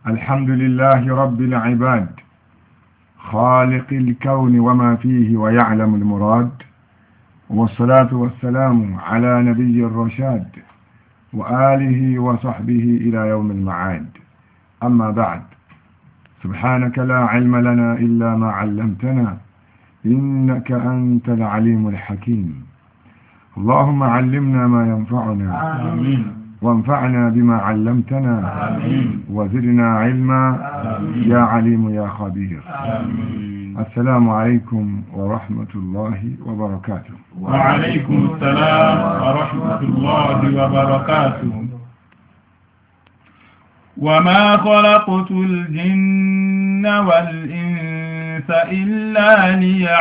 الحمد لله رب العباد خالق الكون وما فيه ويعلم المراد، والصلاة والسلام على نبي الرشاد وآله وصحبه إلى يوم المعاد. أما بعد، سبحانك لا علم لنا إلا ما علمتنا إنك أنت العليم الحكيم. اللهم علمنا ما ينفعنا آمين. وانفعنا بما علمتنا آمين. وزدنا علما آمين. يا عليم يا خبير. آمين. السلام عليكم ورحمة الله وبركاته. وعليكم السلام ورحمة الله وبركاته. وما خلقت الجن والإنس إلا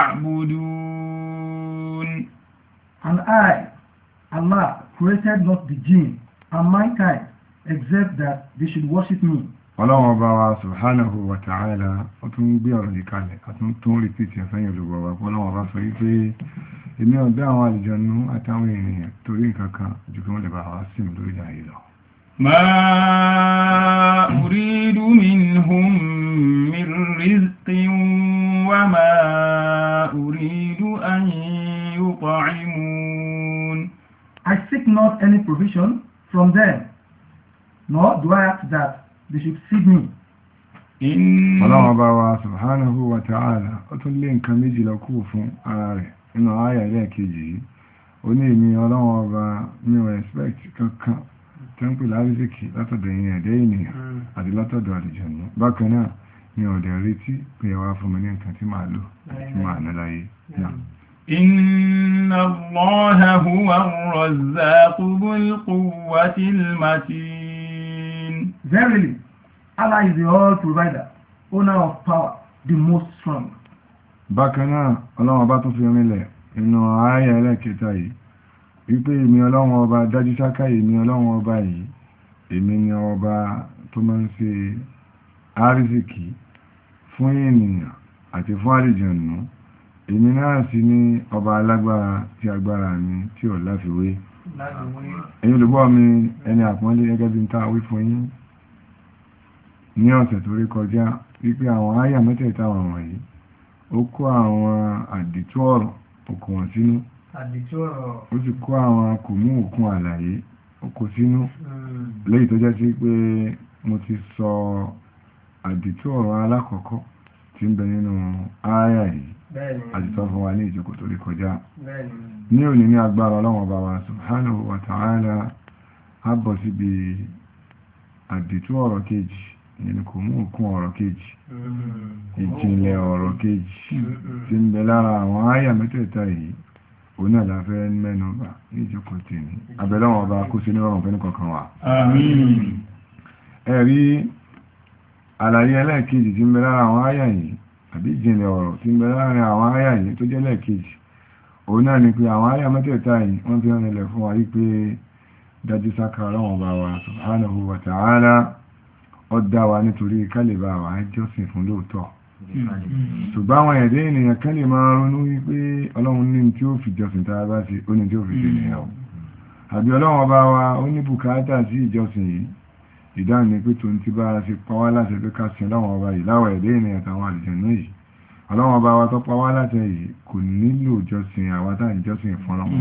ليعبدون. And I, Allah, created not the jinn and mankind except that they should worship me. Ọlọ́run ọba wa subhanahu wa ta'ala ó tún gbé ọ̀rọ̀ yìí kalẹ̀, àtún rìpítì ẹ̀fẹ́yìn olùgbọ̀ wa. Ọlọ́run ọba sọ wípé èmi ọ̀dá àwọn àlùjànnú àtàwọn ènìyàn torí nǹkan kan jù kí wọ́n lè bá wa sí mi lórí ayé lọ. ما أريد منهم من رزق وما أريد أن يطعمون. I seek not any provision from them, nor do I ask that they should feed me. Ọlọ́run ọba wa subhanahu wa ta'ala ó tún lé nǹkan méjì lọ kú fún ara rẹ̀ nínú àyà ẹlẹ́ẹ̀kejì yìí. Ó ní èmi Ọlọ́run ọba mi ò expect kankan tẹ́ńpì lárísìkì látọ̀dọ̀ ẹ̀yin ẹ̀dẹ́ ènìyàn àti látọ̀dọ̀ àlùjànnú. Bákan náà mi ò dẹ̀ retí pé ẹ wá fún mi ní nǹkan tí màá lò àti tí màá ná láyé náà. إن الله هو الرزاق ذو القوة المتين. Verily, Allah is the all provider, owner of power, the most strong. Bákan náà Ọlọ́run ọba tún fi rinlẹ̀ inú àyà ẹlẹ́ẹ̀kẹta yìí wípé èmi Ọlọ́run ọba dájú sáká èmi Ọlọ́run ọba yìí èmi ni ọba tó máa ń ṣe àrísìkí fún ènìyàn àti fún àlùjànnú. Èmi náà sì ni ọba alágbára tí agbára mi tí ò láfiwé. Ẹ̀yin olùgbọ́ mi ẹni àpọ́nlé gẹ́gẹ́ bí n tá wí fún yín ní ọ̀sẹ̀ tó rí kọjá wípé àwọn àyà mẹ́tẹ̀ẹ̀ta wọ̀nyí ó kó àwọn àdìtú ọ̀rọ̀ òkú wọn sínú, ó sì kó àwọn kò mú òkun àlàyé ó kó sínú, léyìí tó jẹ́ sí pé mo ti sọ àdìtú ọ̀rọ̀ alákọ̀ọ́kọ́ tí ń bẹ nínú àyà yìí àti sọ fún wa ní ìjókòó tó rí kọjá. Ní òní ní agbára Ọlọ́run ọba wa subhanahu wa ta'ala á bọ̀ síbi àdìtú ọ̀rọ̀ kejì, ìyẹn kò mú òkun ọ̀rọ̀ kejì, ìjìnlẹ̀ ọ̀rọ̀ kejì tí ń bẹ lára àwọn àyà mẹ́tẹ̀ẹ̀ta yìí. Òun náà la fẹ́ mẹ́nu bà ní ìjókòó tèmi. Abẹ́lọ́wọ̀n ọba kó sí ní ọrùn fẹ́ ní kọ̀ọ̀kan wa. Àmín. Ẹ̀rí àlàyé ẹlẹ́ẹ̀kejì tí ń bẹ lára àwọn àyà yìí àbí ìjìnlẹ̀ ọ̀rọ̀ tí ń bẹ láàrin àwọn àyà yìí tó jẹ́ lẹ́ẹ̀kejì. Òun náà ni pé àwọn àyà mẹ́tẹ̀ẹ̀ta yìí wọ́n fi hàn ilẹ̀ fún wa wípé dájú sáká Ọlọ́run ọba wa subhanahu wa ta'ala ó dá wa nítorí kálíbà wa jọ́sìn fún lóòótọ́. Ṣùgbọ́n àwọn ẹ̀dẹ́ ènìyàn kan lè máa ronú wípé Ọlọ́run ní tí ó fi jọ́sìn tá a bá ṣe ó ní tí ó fi ṣe nìyẹn o. Àbí Ọlọ́run ọba wa ó ní bùkátà sí ìjọsìn yìí. Ìdáhùn ni pé tó ń ti bá a ṣe pa wá láṣẹ pé ká sin Ọlọ́run ọba yìí láwọ̀ ẹ̀dẹ́ ènìyàn àtàwọn àlùjànnú yìí. Ọlọ́run ọba wa tó pa wá láṣẹ yìí kò nílò ìjọsìn àwa tá ìjọsìn fún Ọlọ́run.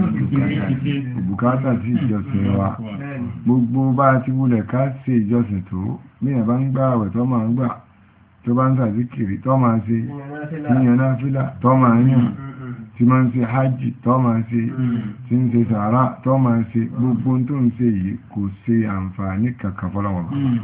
Bùkátà sí ìjọsìn wa gbogbo bá a ti wulẹ̀ ká ṣe ìjọsìn tó bí ẹ̀ bá ń gbà àwẹ̀ tó máa ń gbà tó bá ń sàzíkìrì tó máa ṣe yíyan náfílà tó máa yàn tí máa ń ṣe hajji tó máa ṣe tí ń ṣe sàárà tó máa ṣe gbogbo tó ń ṣe yìí kò ṣe àǹfààní kankan fọ́lọ́wọ́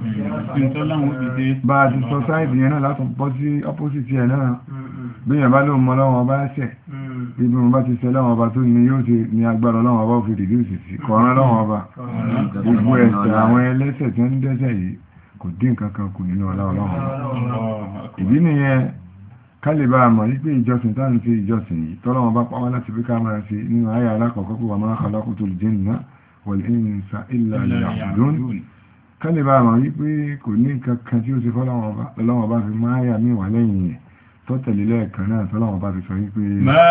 bá a ti sọ sáìdì yẹn náà látún bọ́ sí opposite ẹ̀ náà bí yẹn bá ló mọ lọ́wọ́ bá ṣẹ̀ bí mo bá ti ṣe lọ́wọ́ bá tó ní yóò ṣe ní agbára lọ́wọ́ bá fi dìde òsìsì kọ̀ọ̀rán lọ́wọ́ bá gbogbo ẹ̀ṣẹ̀ àwọn ẹlẹ́ṣẹ̀ tí ń dẹ́ṣẹ̀ yìí kò dín kankan kù nínú ọlá Ọlọ́run. Ìdí nìyẹn kálíbà àmọ̀ wípé ìjọsìn táà ń ṣe ìjọsìn yìí tọ́lọ́wọ́n bá pàwọ́ láti bí ká máa ṣe nínú àyà alákọ̀ọ́kọ́ pé wa ma khalaqtul jinna wal insa illa liya'budun. Kálíbà àmọ̀ wípé kò ní kankan tí ó ṣe fọ́lọ́wọ́n bá fi máa yà mí wà lẹ́yìn yẹn tó tẹ̀lé lẹ́ẹ̀kan náà tọ́lọ́wọ́n bá fi sọ wípé ma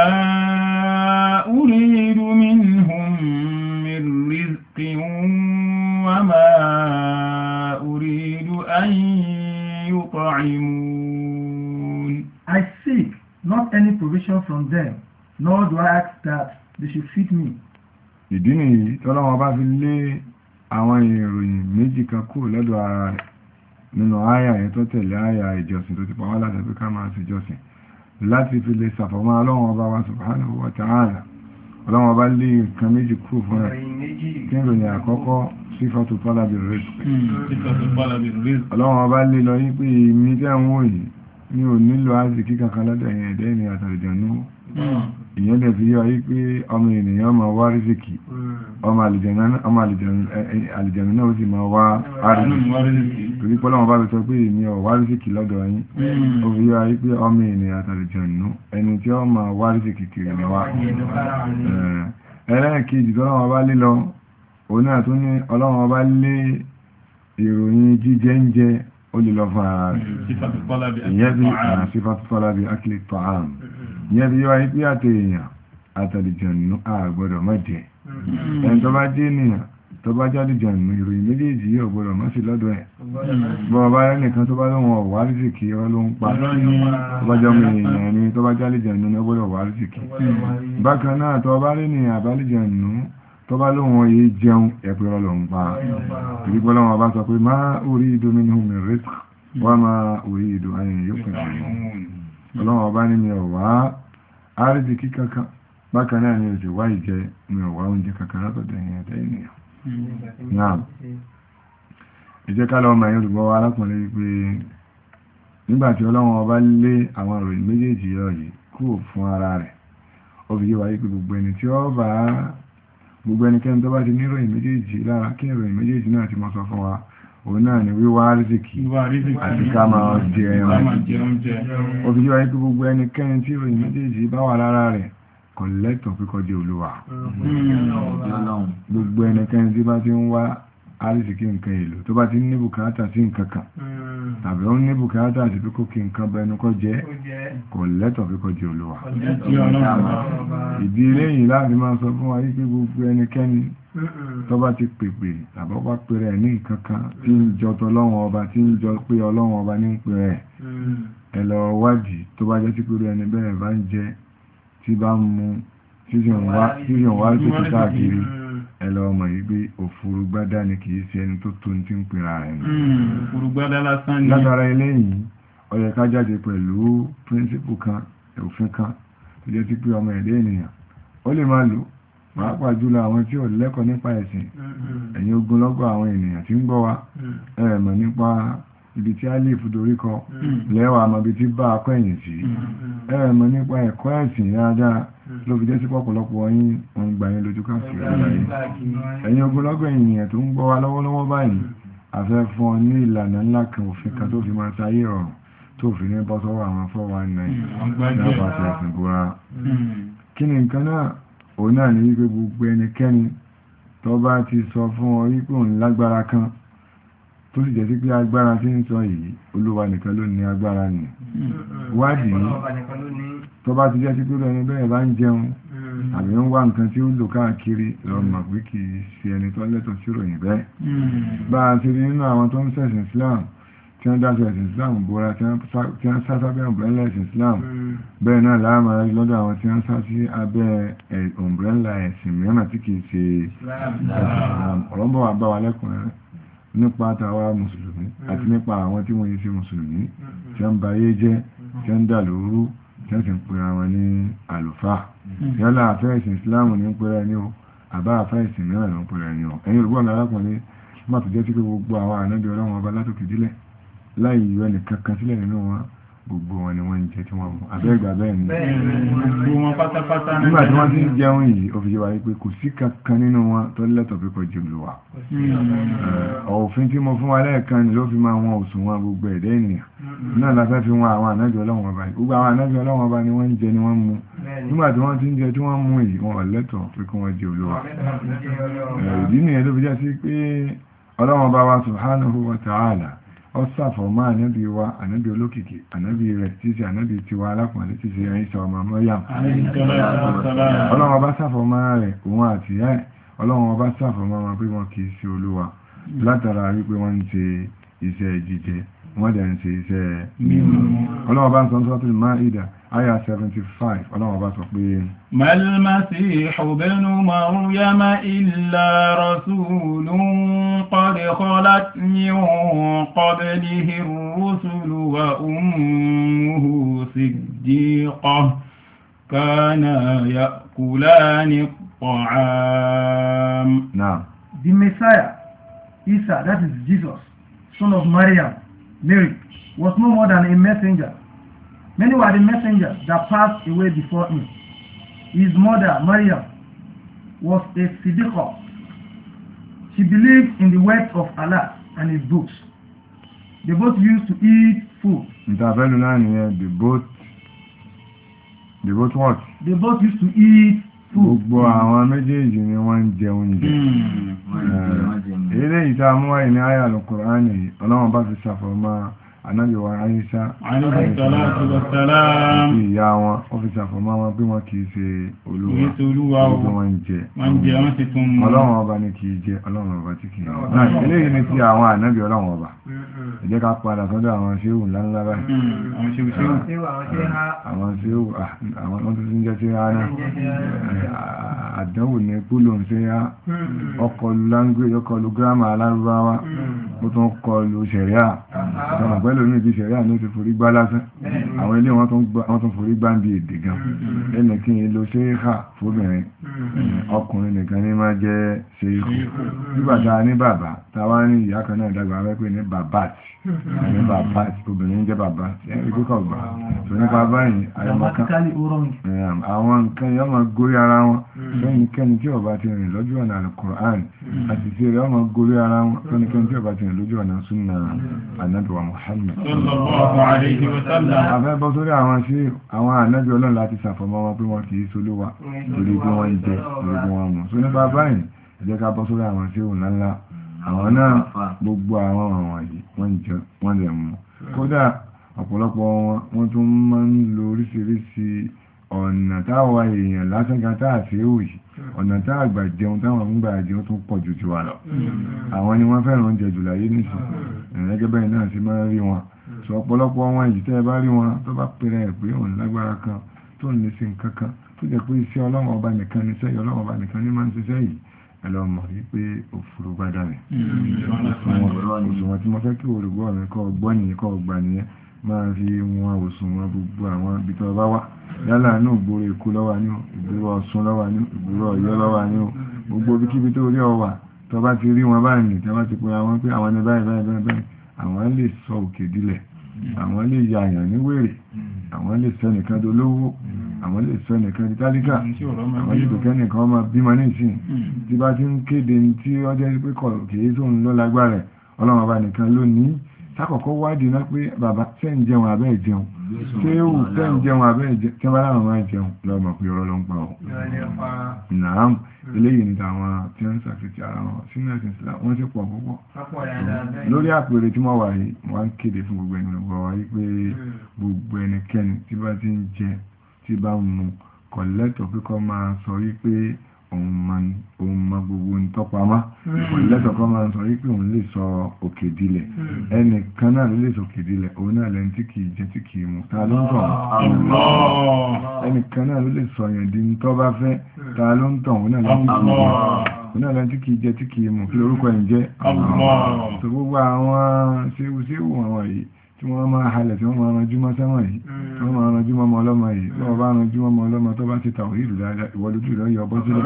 uridu minhum min rizqin wa ma uridu an يطعمون. I seek not any provision from them, nor do I ask that they should feed me. Ìdí nìyí tọ́lọ́wọ́ bá fi lé àwọn ìròyìn méjì kan kúrò lọ́dọ̀ ara rẹ̀ nínú àyà yẹn tó tẹ̀lé àyà ìjọsìn tó ti pa wá láti pé ká máa ṣe jọsìn láti fi lè ṣàfọ̀mọ́ Ọlọ́run ọba wa subhanahu wa ta'ala. Ọlọ́run ọba lé nǹkan méjì kúrò fún rẹ̀. Kí n ròyìn àkọ́kọ́ sífàtù talabi rizq. Ọlọ́run ọba lé lọ yí pé mi tẹ́ ń wò yìí ní ò nílò àzìkí kankan lọ́dọ̀ ẹ̀yìn ẹ̀dẹ́ ènìyàn àtàlìjànú. Ìyẹn dẹ̀ fi yọ yí pé ọmọ ènìyàn máa wá rísìkì, ọmọ àlìjànú náà ó sì máa wá rísìkì. Torí pé Ọlọ́run bá fi sọ pé èmi ò wá rísìkì lọ́dọ̀ yín, ó fi yọ yí pé ọmọ ènìyàn àtàlìjànú ẹni tí ó máa wá rísìkì kiri ni wá. Ẹlẹ́ẹ̀kejì tọ́lọ́run bá lé lọ, òun náà tún ní Ọlọ́run bá lé ìròyìn jíjẹ ń jẹ ó lè lọ fún ara rẹ̀. Ìyẹn bí sífàtù talabi akli ta'am. Ìyẹn bí yíwá ipé àti èèyàn àtàlìjànú àgbọ́dọ̀ má jẹ. Ẹni tó bá jẹ́ ènìyàn tó bá jáde jànú ìròyìn méjèèjì yóò gbọ́dọ̀ má sí lọ́dọ̀ ẹ̀. Bọ́ bá rẹ̀ nìkan tó bá lóhun ọ̀wá rísìkì ọ ló ń pa. Tó bá jọ mọ èèyàn ni tó bá jáde jànú ní ọgbọ́dọ̀ wá rísìkì. Bákan náà tó bá rí ní àbálìjànú tó bá lóhun yìí jẹun ẹ̀pẹ̀rọ lọ ń pa. Ìgbọ́ lọ́wọ́ bá sọ pé ma uridu minhum min rizq wa ma uridu an yut'imun. Ọlọ́wọ́ bá ní mi ò wá àrísìkí kankan, bákan náà ni òjò wá ìjẹ mi ò wá oúnjẹ kankan látọ̀dọ̀ ẹ̀yìn ènìyàn. Náà ìjẹ́ ká lọ́wọ́ máa olùgbọ́ wa alákùnrin pé nígbàtí Ọlọ́wọ́ bá lé àwọn ìròyìn méjèèjì yọ yìí kúrò fún ara rẹ̀, ó fi yé wa pé gbogbo ẹnikẹ́ni tó bá ti ní ìròyìn méjèèjì lára kí ìròyìn méjèèjì náà ti mọ́ sọ fún wa, òun náà ni wíwá rísìkì àti ká máa jẹ ẹran. Ó fi yé wa pé gbogbo ẹnikẹ́ni tí ìròyìn méjèèjì bá wà lára rẹ̀ kò lẹ́tọ̀ọ́ pé kó jẹ́ Olúwa. Gbogbo ẹnikẹ́ni tí bá ti ń wá àrísìkí nǹkan èlò tó bá ti ní bùkátà sí nǹkan kan tàbí ó ní bùkátà sí pé kó kí nǹkan bẹnu kó jẹ́ kò lẹ́tọ̀ọ́ pé kó jẹ́ Olúwa. Ìdí eléyìí láti máa sọ fún wa wípé gbogbo ẹnikẹ́ni tó bá ti pèpè tàbí ó bá pèrè ní nǹkan kan tí ń jọ tọlọ́run ọba tí ń jọ pé Ọlọ́run ọba ní ń pèrè ẹ lọ wádìí tó bá jẹ́ sí pé ẹni bẹ́ẹ̀ bá ń jẹ tí bá ń mu tí sì ń wá sí káàkiri ẹlọ ọmọ yìí pé òfurùgbádá ni kìí ṣe ẹni tó tó ní tí ń pèrà rẹ̀ ní. Òfurùgbádá lásán ni. Látara eléyìí ó yẹ ká jáde pẹ̀lú píríncípù kan òfin kan tó jẹ́ sí pé ọmọ ẹ̀dẹ́ ènìyàn ó lè máa lò pàápàá jùlọ àwọn tí ò lẹ́kọ̀ọ́ nípa ẹ̀sìn. Ẹ̀yin ogunlọ́gọ̀ àwọn ènìyàn tí ń gbọ́ wa ẹ̀mọ̀ nípa ibi tí a lè fúdorí kọ lẹ́wà àmọ́ ibi tí bá akọ́yìn sí ẹ̀mọ̀ nípa ẹ̀kọ́ ẹ̀sìn dáadáa ló fi jẹ́ sí pọ̀pọ̀lọpọ̀ yín wọn gbà yín lójú káàkiri ọ̀láyé. Ẹ̀yin ogunlọ́gọ̀ ènìyàn tó ń gbọ́ wa lọ́wọ́lọ́wọ́ báyìí afẹ́ fún ọ ní ìlànà ńlá kan òfin kan tó fi máa sáyé ọ̀rọ̀ tó fi ní bọ́ sọ́wọ́ àwọn 419 lápàtà ẹ̀sìn búra. Kí ni nǹkan náà? Òun náà ní wípé gbogbo ẹnikẹ́ni tó bá ti sọ fún ọ wípé òun lágbára kan tó sì jẹ́ sí pé agbára tí ń sọ yìí Olúwa nìkan ló ní agbára nì. Wádìí tó bá ti jẹ́ sí pé ẹni bẹ́ẹ̀ bá ń jẹun àbí ń wá nǹkan tí ó lò káàkiri lọ mọ̀ pé kì í ṣe ẹni tó lẹ́tọ̀ọ́ sí ìròyìn bẹ́ẹ̀. Bá a ti rí nínú àwọn tó ń ṣẹ̀sìn Islam tí wọ́n dáṣọ ẹ̀sìn Islam bóra tí wọ́n sá sábẹ́ ọ̀mbrẹ́là ẹ̀sìn Islam, bẹ́ẹ̀ náà láàmà rí lọ́dọ̀ àwọn tí wọ́n sá sí abẹ́ ọ̀mbrẹ́là ẹ̀sìn mìíràn tí kì í ṣe Islam. Ọ̀rọ̀ bọ̀ wà bá wa lẹ́kùnrin nípa tàwa mùsùlùmí àti nípa àwọn tí wọ́n yí sí mùsùlùmí tí wọ́n bayé jẹ́ tí wọ́n dà lóru tí wọ́n sì ń pera wọn ní àlùfáà. Yálà àfẹ́ ìsìn Ìsìláàmù ní ń pera ẹni o àbá àfẹ́ ìsìn mìíràn ló ń pera ẹni o. Ẹ̀yin olùgbọ́n alákùnrin má tó jẹ́ sí pé gbogbo àwọn ànábì Ọlọ́run ọba látòkè dílẹ̀ láì yọ ẹnìkan kan sílẹ̀ nínú wọn gbogbo wọn ni wọ́n ń jẹ tí wọ́n mú abẹ́gbà bẹ́ẹ̀ ni gbogbo wọn pátápátá nígbà tí wọ́n ti ń jẹun yìí ó fi yé wa pé kò sí kankan nínú wọn tó lẹ́tọ̀ọ́ pé kò jẹun lò wá. Òfin tí mo fún wa lẹ́ẹ̀kan ni ló fi máa wọn òsùn wọn gbogbo ẹ̀dẹ́ ènìyàn náà la fẹ́ fi wọn àwọn ànábì Ọlọ́run ọba yìí gbogbo àwọn ànábì Ọlọ́run ọba ni wọ́n ń jẹ ni wọ́n mú nígbà tí wọ́n ti ń jẹ tí wọ́n mú yìí wọn ò lẹ́tọ̀ọ́ pé kí wọ́n jẹun lò wá. Ìdí nìyẹn ló fi jẹ́ sí pé Ọlọ́run ọba wa subhanahu wa ta'ala ó sàfọ̀ máa ànábì wa ànábì olókìkí ànábì rẹ̀ tí sí ànábì tiwa alápọ̀lẹ́ tí sí Ìsá ọmọ Mọ́ríyàm. Ọlọ́run ọba sàfọ̀ máa rẹ̀ òun àti ìyá ẹ̀ Ọlọ́run ọba sàfọ̀ máa pé wọn kìí sí Olúwa látara wípé wọ́n ń ṣe iṣẹ́ jíjẹ wọ́n dẹ̀ ń ṣe iṣẹ́ mímú. Ọlọ́run bá ń sọ Suratul Ma'idah àyá 75 Ọlọ́run bá sọ pé mal masihu ibnu maryama illa rasulun qad khalat min qablihi ar-rusulu wa ummuhu siddiqah kana ya'kulani at-ta'am. Now, the Messiah, Isa, that is Jesus, son of Maryam, Mary, was no more than a messenger. Many were the messengers that passed away before him. His mother, Maryam, was a Siddiqah. She believed in the words of Allah and His books. They both used to eat food. they both what? They both used to eat food. Gbogbo àwọn méjèèjì ni wọ́n ń jẹ oúnjẹ. Eléyìí tá a mú wáyé ní àyá Al-Qur'ani, Ọlọ́run bá fi ṣàfọ̀mọ́ Ànábì wa Àìṣà alayhi salatu wassalam. àti ìyá wọn, ó fi ṣàfọ̀mọ́ wọn bí wọ́n kìí ṣe Olúwa, bí wọ́n ń jẹ. wọ́n ti tún mú. Ọlọ́run ọba ni kìí jẹ, Ọlọ́run ọba tí kìí jẹ. Eléyìí ni ti àwọn ànábì Ọlọ́run ọba. Ẹ jẹ́ ká padà sọ́dọ̀ àwọn ṣéhù ńláńlá báyìí. Àwọn ṣéhù, àwọn tó ti ń jẹ́ sí ara àdánwò ní púlò ń ṣe á, ọkọlù language, ọkọlù gírámà alárúbáwá, ó tún kọlù ṣẹ̀ríà. Ọmọ pẹ́lú ní ibi ṣẹ̀ríà ní ó ti forí gbá lásán. Àwọn ilé wọn tún forí gbá ń bí èdè gan. Ẹnì kí n lo ṣéhà fóbìnrin, ọkùnrin nìkan ní máa jẹ́ ṣéhù. Nígbàtà ní bàbá, tàwa ní ìyá kan náà dàgbà wẹ́pẹ́ ní bàbáàtì. Ní bàbáàtì, obìnrin jẹ́ bàbáàtì. Ẹgbẹ́ kọ̀ gbà. Tó nípa báyìí, àwọn nǹkan yọ máa górí ara wọn. Lẹ́nikẹ́ni tí ó bá ti rìn lójú ọ̀nà Al-Qur'an àti tí rẹ̀ ọmọ górí ara wọn. Lẹ́nikẹ́ni tí ó bá ti rìn lójú ọ̀nà súnnà Ànábì wa Muhammad. Sallallahu alayhi wa sallam. Afẹ́ bọ́ sórí àwọn sí àwọn ànábì Ọlọ́run láti ṣàfọ̀mọ́ wọn pé wọ́n kìí solówà torí pé wọ́n ń jẹ torí pé wọ́n mú. So nípa báyìí, ẹ jẹ́ ká bọ́ sórí àwọn sí òun ńláńlá. Àwọn náà gbogbo àwọn wọ̀nyí wọ́n ń jẹ wọ́n lè mú. Kódà ọ̀pọ̀lọpọ̀ wọ́n tún máa ń lo oríṣiríṣi ọ̀nà táwa èèyàn lásán kan táà sí òyì, ọ̀nà táà gbà jẹun táwọn ń gbà jẹun tún pọ̀ jù tiwa lọ. Àwọn ni wọ́n fẹ́ràn oúnjẹ jù láyé nìsín. Gẹ́gẹ́ bẹ́ẹ̀ náà sì máa ń rí wọn. Sọ ọ̀pọ̀lọpọ̀ wọn yìí tẹ́ bá rí wọn tó bá pèrè ẹ̀ pé òun lágbára kan tó ń lè ṣe nǹkan kan tó jẹ́ pé iṣẹ́ Ọlọ́run ọba nìkan ní sẹ́yìn Ọlọ́run ọba nìkan ní máa ń ṣiṣẹ́ yìí, ẹ lọ mọ̀ wípé òfurufú gbádà rẹ̀. Òṣùwọ̀n tí mo fẹ́ kí olùgbọ́ mi kọ́ gbọ́ nìyẹn kọ́ gbà nìyẹn máa fi wọn òṣùwọ̀n gbogbo àwọn ibi tó bá wà. Yálà náà ìgboro Èkó lọ́wà ní, ìgboro Ọ̀ṣun lọ́wà ní, ìgboro Ọ̀yọ́ lọ́wà ní, gbogbo ibikíbi tó rí ọwà tó bá ti rí wọn báyìí tó bá ti pè àwọn pé àwọn ní báyìí àwọn lè sọ òkè dílẹ̀, àwọn lè ya àyàn ní wèrè, àwọn lè sọ nìkan dolówó, àwọn lè sọ nìkan di tálíkà, àwọn lè pẹ̀kẹ́ nìkan ọmọ bímọ ní ìsìn tí bá ti ń kéde tí ó jẹ́ pé kìí tó ń lọ lágbára Ọlọ́run ọba nìkan lónìí. Sákọ̀ọ́kọ́ wádìí náà pé bàbá tẹ́ ń jẹun àbẹ́ ìjẹun, ṣéhù tẹ́ ń jẹun àbẹ́ ìjẹun, tí wọ́n bá láwọn máa jẹun lọ́mọ pé ọ̀rọ̀ ló ń pa ọ̀. Nàám eléyìí ní tàwọn tí wọ́n ń ṣàfihàn ara wọn sínú ẹ̀sìn Islam wọ́n sì pọ̀ púpọ̀. Lórí àpèrè tí wọ́n wà yìí, wọ́n ń kéde fún gbogbo ẹni lọ́gbọ̀ wá yìí pé gbogbo ẹnikẹ́ni tí bá ti ń jẹ tí bá ń mu kò lẹ́tọ̀ọ́ pé kó máa sọ wípé òun ma gbogbo ń tọ́pamá, kò lẹ́tọ̀ọ́ kó máa sọ wípé òun lè sọ òkè dilẹ̀. Ẹnìkan náà ló lè sọ òkè dilẹ̀, òun náà lẹ́ni tí kìí jẹ tí kìí mu. Ta ló ń tọ̀? Ẹnìkan náà ló lè sọ yẹn di ń tọ́ bá fẹ́. Ta ló ń tọ̀? Òun náà lẹ́ni tí kìí jẹ tí kìí mu. Kí lórúkọ ẹ̀ ń jẹ́? So gbogbo àwọn séwù àwọn yìí tí wọ́n máa halẹ̀ tí wọ́n máa ranjúmọ́ sẹ́wọ̀n yìí, tí wọ́n máa ranjúmọ́ ọmọ ọlọ́mọ yìí, tí wọ́n bá ranjúmọ́ ọmọ ọlọ́mọ tó bá ti tàwọ̀ ìlú dáadáa ìwọlójú rẹ̀ yọ bọ́ sílẹ̀.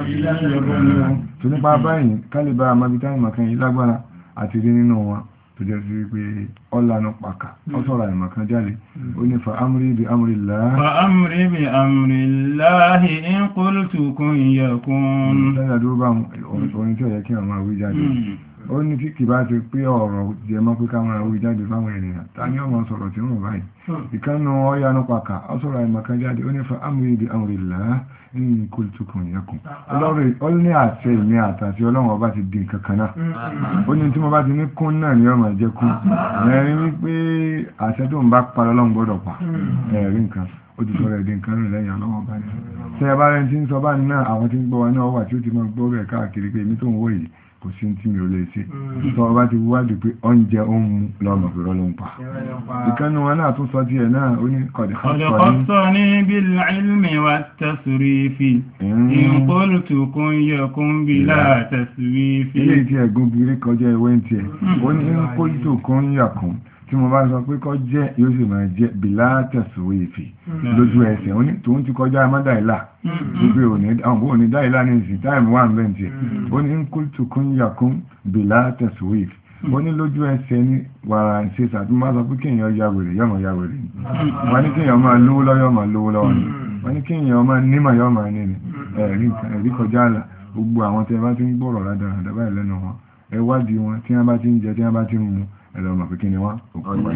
Tó nípa báyìí kálíbà àmàbítá ìmọ̀kan yìí lágbára àti rí nínú wọn tó jẹ́ sí pé ọlànà pàkà ó sọ̀rọ̀ ìmọ̀kan jáde. Ó ní fa amri bi amrillah. Fa amri bi amrillahi in qultu kun yakun. Sẹ́yìn àdúró bá orin tí ó yẹ kí wọ́n máa wí jáde. Ó ní tí kìí bá ti pé ọ̀rọ̀ jẹ mọ́ pé ká máa wí jáde fáwọn ènìyàn ta ní ọmọ sọ̀rọ̀ tí wọ́n báyìí. Ìkánnù ọyánú pàkà ó sọ̀rọ̀ ìmọ̀kan jáde. Ó ní fa amri bi amrillah in qultu kun yakun. Ó ní àṣẹ ìmí àtàtì Ọlọ́run ọba ti di nǹkan kan náà. Ó ní tí mo bá ti ní kún náà ni ọmọ jẹ́ kún. Ẹ̀rí wípé àṣẹ tó ń bá pa Ọlọ́run gbọ́dọ̀ pa. Ẹ̀rí nǹkan ó ti sọ̀rọ̀ ẹ̀dín kan rìn lẹ́yìn Ọlọ́run ọba ní. Ṣé ẹ bá rẹ̀ tí ń sọ bá ní náà àwọn tí ń gbọ́ wa náà wà tí ó ti máa gbọ́ rẹ̀ káàkiri pé èmi tó ń wò yìí kò sí tí mi ò lè ṣe tó ọba ti wádìí pé oúnjẹ ó ń mú lọ́mọ pé rọ́lọ́ ń pa ìkànnì wọn náà tún sọ díẹ̀ náà ó ní kọ̀dẹ̀kọ́sọ́ní bil-ilmi wat-tasrifi in qultu kun yakun bila tasrifi ilé tí ẹ̀gún bírí kọjá ìwé ń tiẹ̀ ó ní in qultu kun yakun tí mo bá sọ pé kọ́ jẹ́ yóò sì máa jẹ́ bìlá tẹ̀sùwé ìfì lójú ẹsẹ̀ ó ní tòun ti kọjá mọ́dáìlá gbogbo òní dáìlá ní ìsìn táìmù wà ń bẹ́ ti ó ní kúlùtù kún yàkún bìlá tẹ̀sùwé ìfì ó ní lójú ẹsẹ̀ ní wàrà ṣe sàtúmọ́ sọ pé kéèyàn ya wèrè yọ́mọ̀ ya wèrè wọ́n ní kéèyàn máa lówó lọ́yọ́ máa lówó lọ́wọ́ ni wọ́n ní kéèyàn máa nímọ̀ yọ́ máa ní ni ẹ̀rí kọjá àlà gbogbo àwọn tẹ́ bá ti ń gbọ́rọ̀ rádaràdà báyìí lẹ́nu wọn ẹ wádìí wọn tí wọ́n bá ti ń jẹ tí wọ́n bá ti ń mu ẹlọ́mà pé kí ni wọ́n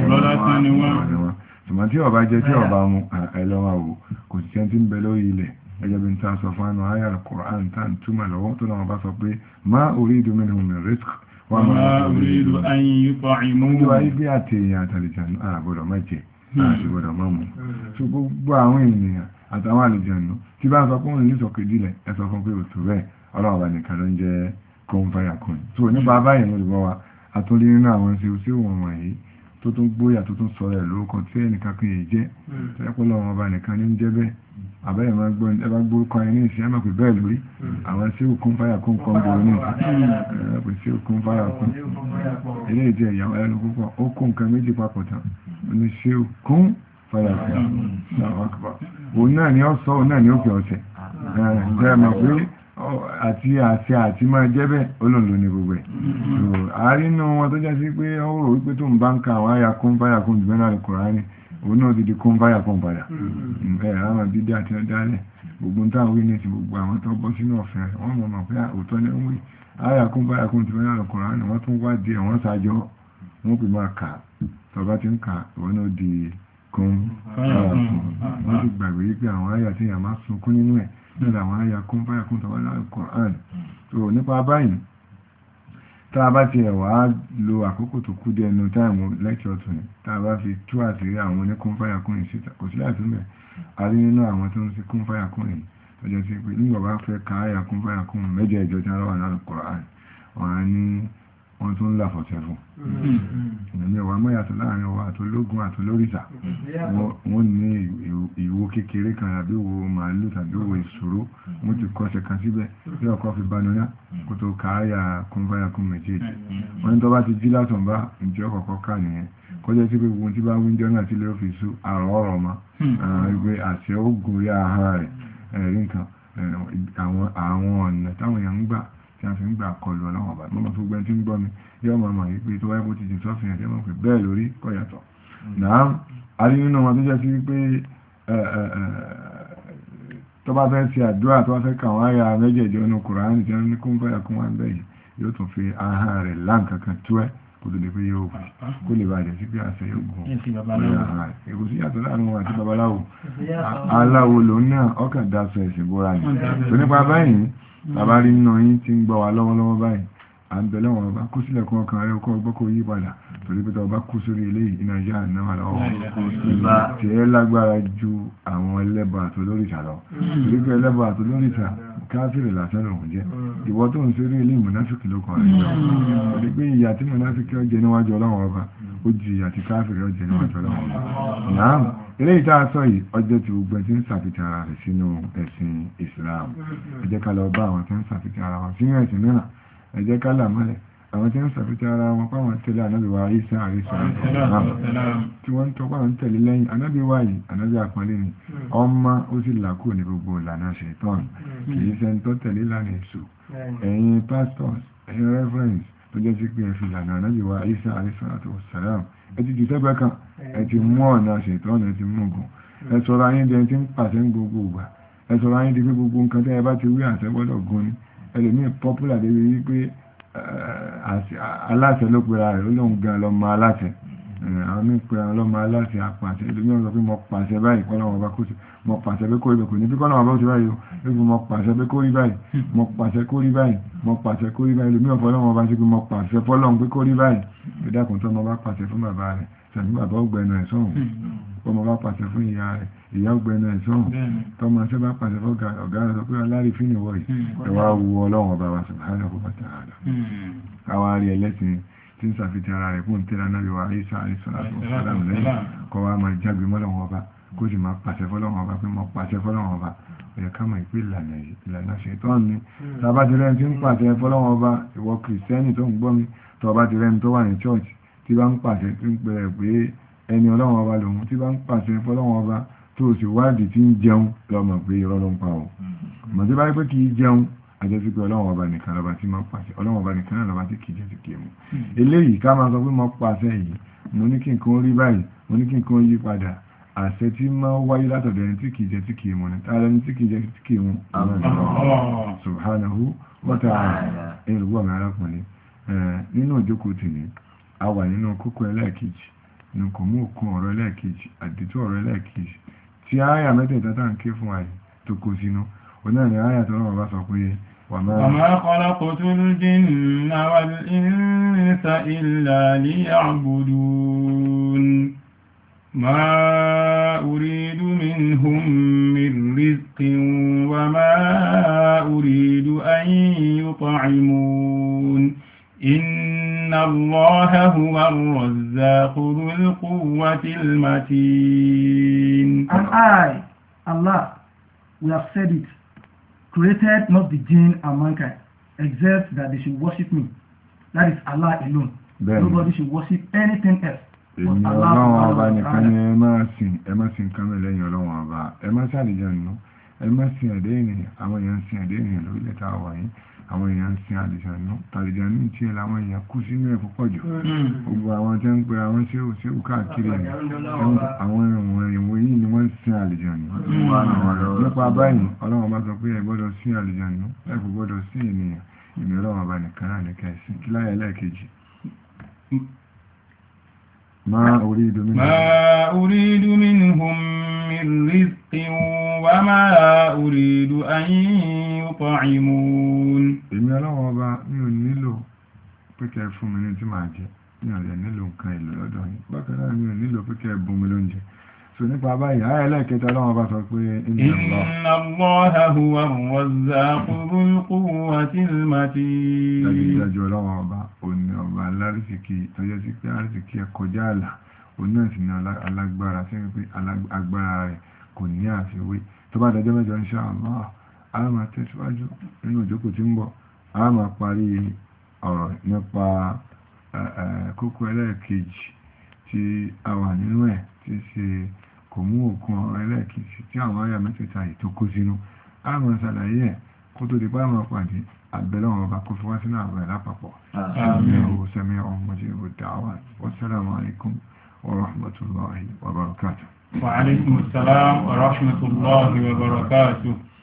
ṣùgbọ́n tí ọba jẹ́ tí ọba mú ẹlọ́mà wò kò sí ṣe tí ń bẹ lórí ilẹ̀ ẹjọ́ bí n ta sọ fún àwọn ayà Al-Qur'an tá ń túmọ̀ lọ́wọ́ tó lọ́wọ́ bá sọ pé ma uridu minhum min rizq wa ma uridu an yut'imun ìwà ibi àti èèyàn àtàlìjànú àgbọ̀dọ̀ má jẹ àti gbọ́dọ̀ má mú so gbogbo àwọn ènìyàn àtàwọn àlìjànú tí bá sọ fún òun sọ kéjìlẹ̀ ẹ sọ fún pé òtù bẹ́ẹ̀ ọlọ́ọ̀bà nìkan ló ń jẹ́ kún fáyà kún so nípa báyìí mo lè bọ́ wa àtúndí nínú àwọn sí wọn wọ̀nyí tó tún gbóyà tó tún sọ̀rọ̀ ẹ̀ lórúkọ tí ẹnìkan kan yìí jẹ́ tẹ́lẹ́pọ̀lọ́ wọn ọba nìkan ní jẹ́ bẹ́ẹ̀ àbẹ́yẹ̀ máa gbọ́ ẹbá gbórúkọ ẹni ní ìsìn ẹmọ̀ pé bẹ́ẹ̀ lórí àwọn sí òkun fáyà kún kan gbòrò ní ìsìn pé sí òkun fáyà kún ilé ìdí ẹ̀yàwó ẹnu púpọ̀ ó kó nǹkan méjì papọ̀ tán ní sí òkun fáyà kún òun náà ni ó sọ òun náà ni ó fi ọ̀sẹ̀ jẹ́ mọ̀ pé àti àṣẹ àti máa jẹ́bẹ̀ olóòlò ní gbogbo ẹ̀ àárínú wọn tó jẹ́ sí pé ó rò wípé tó ń bá ń ka àwọn àyà kún fáyà kún jùmọ́ náà Kùránì òun náà ti di kún fáyà kún padà àwọn dídí àti ọdálẹ̀ gbogbo táwọn wí ní ti gbogbo àwọn tó bọ́ sínú ọ̀fẹ́ wọ́n mọ̀ pé òótọ́ ní wí àyà kún fáyà kún jùmọ́ náà Kùránì wọ́n tún wá díẹ̀ wọ́n ṣàjọ wọ́n pè máa kà tọba ti ń kà ìwọ́n náà di kún fáyà kún wọ́n ti gbàgbé wípé àwọn àyà tí yà máa sunkún nínú ẹ̀ nílò àwọn ayà kún fáyà kún tọwọ́ láàrín Qur'an tó nípa báyìí tá a bá ti ẹ̀wà lo àkókò tó kú dé ẹnu táìmù lẹ́kṣọ̀ tó ní tá a bá fi tú àṣírí àwọn oníkún fáyà kún ìṣẹ́ta kò sí láti mẹ́ a rí nínú àwọn tó ń sí kún fáyà kún yìí tó jẹ́ sí pé nígbà bá fẹ́ ka ayà kún fáyà kún mẹ́jọ ìjọ tí wọ́n wà láàrín Qur'an wọ́n ní wọ́n tún là fọ̀tẹ̀ fún ìrìnlẹ̀ wà mọ́ yàtọ̀ láàrin ọwọ́ àtológún àtolórìṣà wọ́n ní ìwo kékeré kan àbí wo màálù tàbí wo ìṣòro wọ́n ti kọ́ṣẹ́ kan síbẹ̀ bí ọkọ̀ fi banúyá kó tó káyà kún fáyà kún méjèèjì wọ́n ní tó bá ti jí látọ̀ bá ìjọ kọ̀kọ́ ká nìyẹn kọjá sí pé gbogbo tí bá wíńjọ́ náà tí lè fi sú àrọ̀ ọ̀rọ̀ ma ìgbé àṣẹ ogun rí ara rẹ̀ ẹ̀rí nǹkan àwọn ọ̀nà táwọn èèyàn ń gbà tí a fi ń gbà kọlu ọlọ́wọ̀n ọba mọ́mọ́ tó gbẹ́ tí ń gbọ́ mi yọ́ mọ̀ mọ̀ yìí pé tó wáyé bó ti jìn sọ́fìn ẹ̀jẹ̀ mọ̀ pé bẹ́ẹ̀ lórí kọ́ yàtọ̀ náà a rí nínú wọn tó jẹ́ sí pé tó bá fẹ́ ṣe àdúrà tó bá fẹ́ kàwọn àyà mẹ́jẹ̀ẹ̀jọ inú Kùránì tí wọ́n ní kún fẹ́yà kún wọn bẹ́ẹ̀ yóò tún fi ahọ́n rẹ̀ láǹkankan tú ẹ́ kó tó lè pé yóò fi kó lè bàjẹ́ sí pé àṣẹ yóò gùn èkó sí yàtọ̀ láàrin wọn àti babaláwo aláwo lòun náà ọkàn dáṣọ ẹ̀sìn bóra ni tó nípa báyìí bàbá rí nínú yín tí ń gbọ́ wa lọ́wọ́lọ́wọ́ báyìí à ń bẹ̀lẹ̀ wọn bá kú sílẹ̀ kún ọkàn rẹ̀ kọ́ ọgbọ́ kó yí padà torí pé tọba kú sórí ilé iná yá náà lọ́wọ́ tí ẹ lágbára ju àwọn ẹlẹ́bọ̀ àtolórìṣà lọ torí pé ẹlẹ́bọ̀ àtolórìṣà káfíìrì lásán lòun jẹ́ ìwọ tó ń sórí ilé mùnáfíkì ló kàn rẹ̀ torí pé ìyà tí mùnáfíkì ó jẹ níwájú Ọlọ́run ọba ó ju ìyà tí káfíìrì ó jẹ níwájú Ọlọ́run ọba náà eléyìí tá a sọ yìí ọjọ́ tí gbogbo ẹ̀ tí ń ṣàfihàn ara rẹ̀ sínú ẹ̀sìn Islam ẹ jẹ́ ká lọ bá àwọn tí ń ṣàfihàn ara wọn sínú ẹ̀sìn mìíràn ẹ jẹ́ ká là mọ́lẹ̀ àwọn tí ń ṣàfihàn ara wọn páwọn tẹ̀lé ànábì wa Ìsá àríṣà tí wọ́n ń tọ́pọ̀ àwọn tẹ̀lé lẹ́yìn ànábì wa yìí ànábì àpọ́nlé ni ọmọ ó sì là kúrò ní gbogbo ìlànà ṣẹ̀tán kìí ṣe ń tọ́ tẹ̀lé ìlànà èṣù ẹ̀yin pastors ẹ̀yin reverends tó jẹ́ sí pé ẹ fi ìlànà ànábì wa Ìsá àríṣà àti wàsálàm ẹ ti jù sẹ́gbẹ́ kan ẹ ti mú ọ̀nà ṣẹ̀tán ẹ ti mú ogun ẹ sọ̀rọ̀ ayé di ẹni tí ń pàṣẹ gbogbo ìgbà ẹ sọ̀rọ̀ ayé di pé gbogbo nǹkan tẹ́ ẹ bá ti wí àṣẹ gbọ́dọ̀ gun ni ẹlòmíì popular débi wípé aláṣẹ ló pera rẹ̀ ó lóun gan lọ́mọ aláṣẹ àwọn mí pera lọ́mọ aláṣẹ apàṣẹ ẹlòmíì sọ pé mo pàṣẹ báyìí kọ́lọ́wọ́ bá kó sí mo pàṣẹ pé kó rí báyìí kò ní bí kọ́lọ́wọ́ bá ó ti báyìí ó mo pàṣẹ pé kó rí báyìí mo pàṣẹ kó rí báyìí mo pàṣẹ kó rí báyìí ẹlòmíì ọ̀fọ́lọ́wọ́ bá sí pé mo pàṣẹ fọ́lọ́run pé kó rí báyìí ìdákùn tó mo bá pàṣẹ fún bàbá rẹ̀ sàbí bàbá ọgbẹ̀nà ẹ̀sọ́hùn ọmọ bá pàṣẹ fún ìyá rẹ̀ ìyá ọgbẹ̀nà ẹ̀sọ́hùn tọmọ ṣẹ́ bá pàṣẹ fún ọ̀gá rẹ̀ sọ pé alárí fínì wọ̀ yìí ẹwà wu ọlọ́run ọba wa subhanahu wa ta'ala káwá rí ẹlẹ́sìn tí ń sàfihàn ara rẹ̀ fún tẹ́lá náà yíwa Ìsá alayhi salatu wa salam lẹ́yìn kọ́ wa máa jágbe mọ́lọ́run ọba kó sì máa pàṣẹ fọ́lọ́run ọba pé mo pàṣẹ fọ́lọ́run ọba ọ̀yẹ̀ ká máa ìpé ìlànà ṣètọ́n ni tàbá ti rẹ́ni tí ń pàṣẹ fọ́lọ́run ọba ìwọ kìrìsìtẹ́nì tó ń gbọ́ mi tọba ti rẹ́ni tó wà ní chọ́ọ̀chì tí bá ń pàṣẹ tí ń pẹ̀rẹ̀ pé ẹni ọlọ́run ọba lòun tí bá ń pàṣẹ fọ́lọ́run ọba tó sì wádìí tí ń jẹun lọ́mọ pé irọ́ ló ń pa ọ́ mọ̀ tí bá rí pé kì í jẹun àjẹsí pé ọlọ́run ọba nìkan lọ́ba tí máa pàṣẹ ọlọ́run ọba nìkan náà lọ́ba tí kì í jẹ́ sí kì í mú eléyìí ká máa sọ pé mo pàṣẹ yìí mo ní kí nǹkan rí báyìí mo ní kí nǹkan yí padà àṣẹ tí máa wáyé látọ̀dọ̀ ẹni tí kì í jẹ́ sí kì í mú ní tààrà ẹni tí kì í jẹ́ sí kì í mú àwọn ìṣòro subhanahu wa ta'ala ẹ̀yìn ìwọ̀ mi arákùnrin nínú ìjókòó tèmi a wà nínú kókó ẹlẹ́ẹ̀kejì ní kò mú òkun ọ̀rọ̀ ẹlẹ́ẹ̀kejì àdìtú ọ̀rọ̀ ẹlẹ́ẹ̀kejì tí àyà mẹ́tẹ̀ẹ̀ta tá ń ké fún àyè tó kó sínú onáà ni àyà tó náà bá sọ pé وما خلقت الجن والإنس إلا ليعبدون ما أريد منهم من رزق وما أريد أن يطعمون إن الله هو الرزاق ذو القوة المتين. And I, Allah, we have said it, created not the jinn and mankind, except that they should worship me. That is Allah alone. Nobody should worship anything else. Èmi ọlọ́run ọba nìkan ni ẹ máa sìn kan mẹ́ lẹ́yìn ọlọ́run ọba. Ẹ má ṣàlìjànú, ẹ má sìn ẹ̀dẹ́ ènìyàn, àwọn èèyàn sìn ẹ̀dẹ́ ènìyàn lórílẹ̀ tá a wà yìí. Àwọn èèyàn sìn àlìjànú, tàlìjànú tí ẹ láwọn èèyàn kú sínú ẹ̀ púpọ̀ jù. Gbogbo àwọn tẹ́ ń pe àwọn ṣéwù káàkiri ẹ̀. Àwọn ìwọ̀n yìí ni wọ́n sìn àlìjànú. Nípa báyìí, ọlọ́run bá sọ pé ẹ gbọ́dọ̀ sìn àlìjànú, ẹ kò gbọ́dọ̀ sìn ènìyàn. Èmi ọlọ́run ọba nìkan náà ní kẹ́sìn. Kí láyé ẹlẹ́ẹ̀kejì. ما أريد منهم من رزق وما أريد أن يطعمون. èmi ọlọ́wọ́ ọba mi ò nílò pé kẹ́ fún mi ní tí màá jẹ mi ò lè nílò nǹkan èlò lọ́dọ̀ yín bákan náà mi ò nílò pé kẹ́ bùn mi lóúnjẹ so nípa báyìí ayé ẹlẹ́ẹ̀kẹta ọlọ́wọ́ ọba sọ pé inna Allaha huwa ar-razzaqu dhul quwwatil matin. dájúdájú ọlọ́wọ́ ọba òní ọba alárísìkí tọ́jọ́ sí pé arísìkí ẹ kọjá àlà òní náà sì ní alágbára sí pé agbára rẹ̀ kò ní àfiwé tó bá dájọ́ mẹ́jọ insha Allah a máa tẹ̀síwájú nínú ìjókòó tí ń bọ̀ a máa parí ọ̀rọ̀ nípa kókó ẹlẹ́ẹ̀kejì tí a wà nínú ẹ̀ tí ṣe kò mú òkun ọ̀rọ̀ ẹlẹ́ẹ̀kejì tí àwọn àyà mẹ́tẹ̀ẹ̀ta yìí tó kó sínú a máa ṣàlàyé ẹ̀ kó tó di pé a máa pàdé àbẹ̀lọ́wọ̀n ọba kó fi wá sínú àwẹ̀ lápapọ̀ sami'un mujibu da'awat wassalamu alaikum wa rahmatullahi wa barakatuh. Wa alaikum assalam wa rahmatullahi wa barakatuh.